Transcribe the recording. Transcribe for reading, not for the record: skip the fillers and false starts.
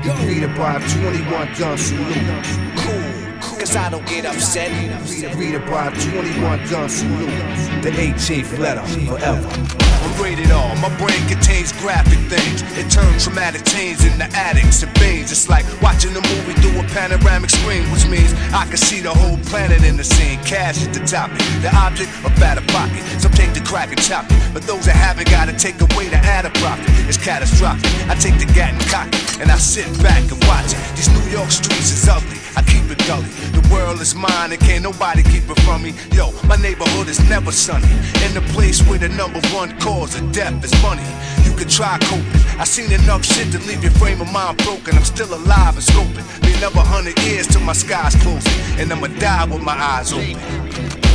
Greeted by 21 gun salute. Cool, cause I don't get upset. Greeted by 21 gun salute. The 18th letter forever. I'm rated R, my brain contains graphic things. It turns traumatic teens into addicts and fiends. It's like watching a movie through a panoramic screen, which means I can see the whole planet in the scene. Cash is the topic, the object of fatter pocket. Some take the crack and chop it, but those that haven't gotta take away to add a profit. It's catastrophic. I take the gat and cock it, and I sit back and watch it. These New York streets is ugly, I keep it gully. The world is mine and can't nobody keep it from me. Yo, my neighborhood is never sunny. In the place where the number one cause of death is money. You can try coping. I seen enough shit to leave your frame of mind broken. I'm still alive and scoping. Be another 100 years till my sky's closing, and I'ma die with my eyes open.